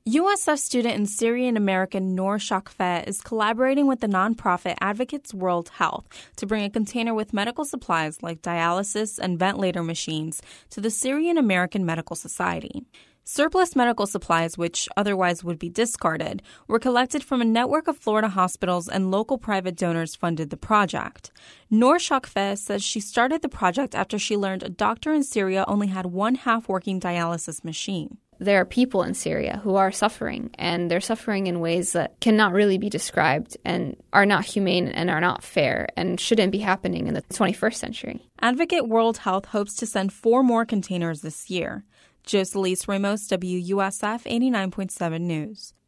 USF student and Syrian-American Noor Shakfeh is collaborating with the nonprofit Advocates World Health to bring a container with medical supplies like dialysis and ventilator machines to the Syrian-American Medical Society. Surplus medical supplies, which otherwise would be discarded, were collected from a network of Florida hospitals, and local private donors funded the project. Noor Shakfeh says she started the project after she learned a doctor in Syria only had one half-working dialysis machine. There are people in Syria who are suffering, and they're suffering in ways that cannot really be described and are not humane and are not fair and shouldn't be happening in the 21st century. Advocate World Health hopes to send 4 more containers this year. Jocelyn Ramos, WUSF 89.7 News.